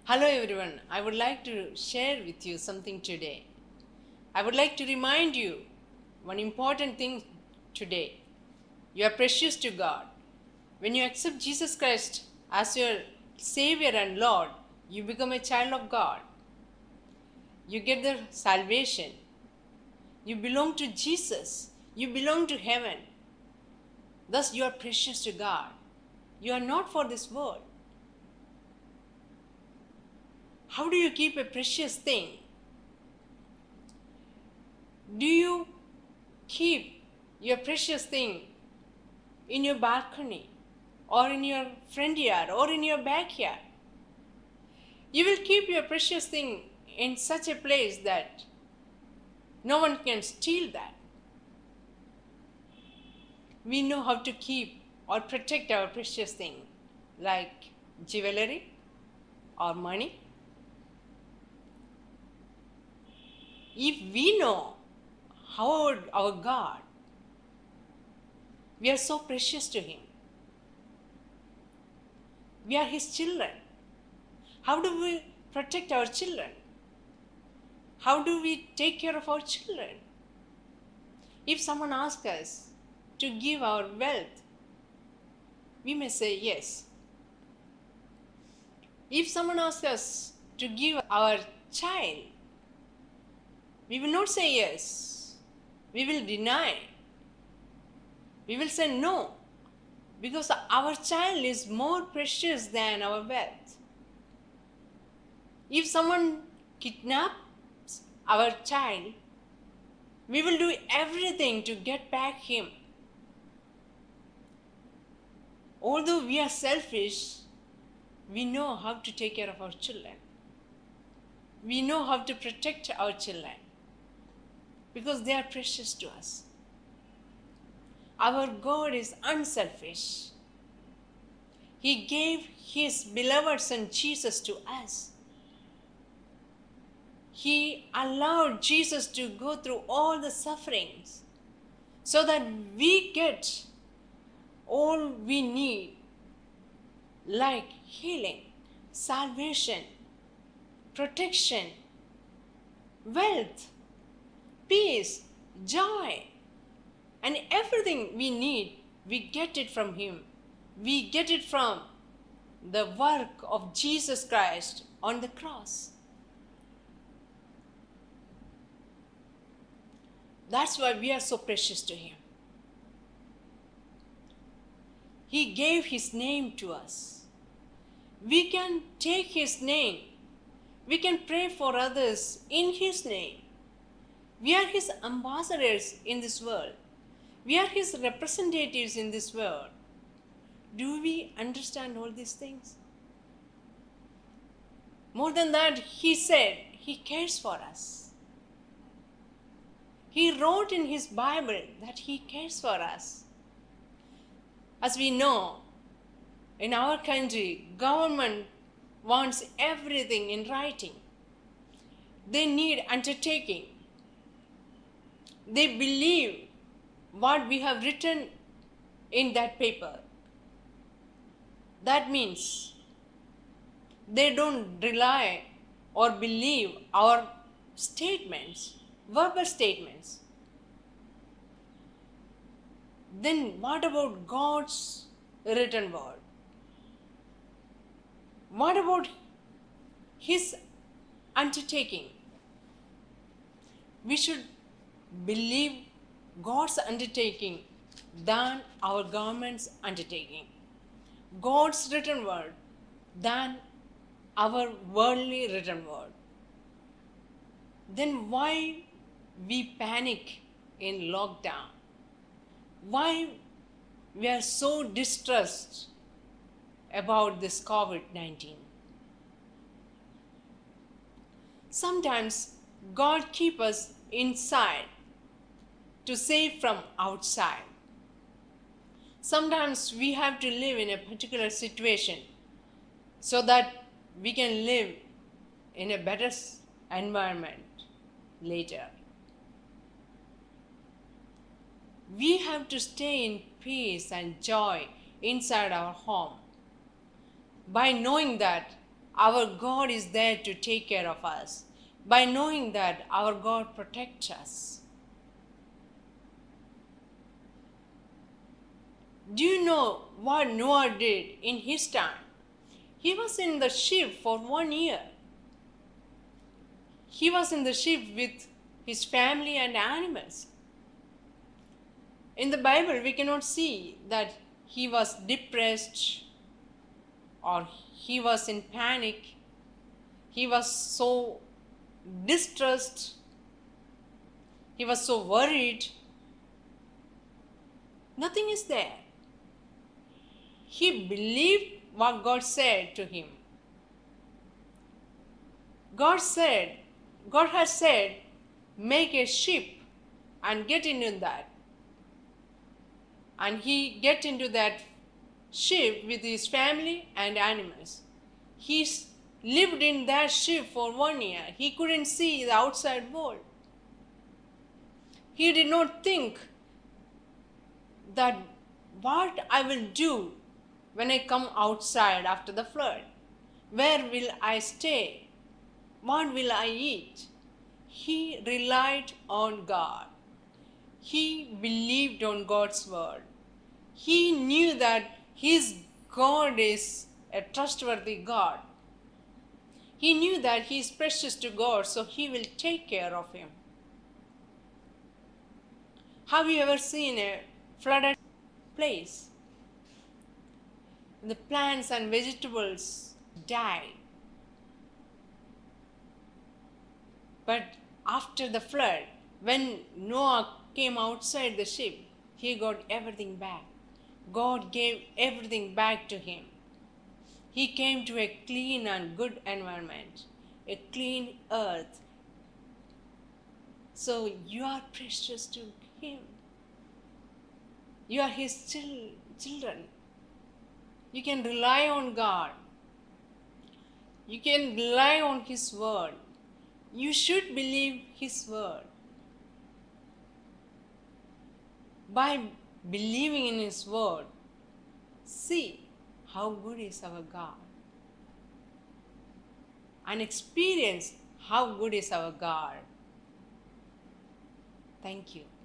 Hello everyone, I would like to share with you something today. I would like to remind you one important thing today. You are precious to God. When you accept Jesus Christ as your Savior and Lord, you become a child of God. You get the salvation. You belong to Jesus. You belong to heaven. Thus, you are precious to God. You are not for this world. How do you keep a precious thing? Do you keep your precious thing in your balcony or in your front yard or in your backyard? You will keep your precious thing in such a place that no one can steal that. We know how to keep or protect our precious thing like jewelry or money. If we know how our God, we are so precious to Him. We are His children. How do we protect our children? How do we take care of our children? If someone asks us to give our wealth, we may say yes. If someone asks us to give our child, we will not say yes. We will deny. We will say no, because our child is more precious than our wealth. If someone kidnaps our child, we will do everything to get back him. Although we are selfish, we know how to take care of our children. We know how to protect our children because they are precious to us. Our God is unselfish. He gave His beloved Son Jesus to us. He allowed Jesus to go through all the sufferings so that we get all we need, like healing, salvation, protection, wealth, peace, joy, and everything we need. We get it from Him. We get it from the work of Jesus Christ on the cross. That's why we are so precious to Him. He gave His name to us. We can take His name. We can pray for others in His name. We are His ambassadors in this world. We are His representatives in this world. Do we understand all these things? More than that, He said He cares for us. He wrote in His Bible that He cares for us. As we know, in our country, government wants everything in writing. They need undertaking. They believe what we have written in that paper. That means they don't rely or believe our statements, verbal statements. Then what about God's written word? What about His undertaking? We should believe God's undertaking than our government's undertaking. God's written word than our worldly written word. Then why we panic in lockdown? Why we are so distressed about this COVID-19? Sometimes God keeps us inside to save from outside. Sometimes we have to live in a particular situation so that we can live in a better environment later. We have to stay in peace and joy inside our home by knowing that our God is there to take care of us, by knowing that our God protects us. Do you know what Noah did in his time? He was in the ship for 1 year. He was in the ship with his family and animals. In the Bible, we cannot see that he was depressed or he was in panic. He was so distressed. He was so worried. Nothing is there. He believed what God said to him. God has said, make a ship and get into that. And he get into that ship with his family and animals. He lived in that ship for 1 year. He couldn't see the outside world. He did not think that what I will do when I come outside after the flood. Where will I stay? What will I eat? He relied on God. He believed on God's word. He knew that his God is a trustworthy God. He knew that he is precious to God, so he will take care of him. Have you ever seen a flooded place? The plants and vegetables died. But after the flood, when Noah came outside the ship, he got everything back. God gave everything back to him. He came to a clean and good environment, a clean earth. So you are precious to him. You are his children. You can rely on God. You can rely on his word. You should believe his word. By believing in his word, see how good is our God, and experience how good is our God. Thank you.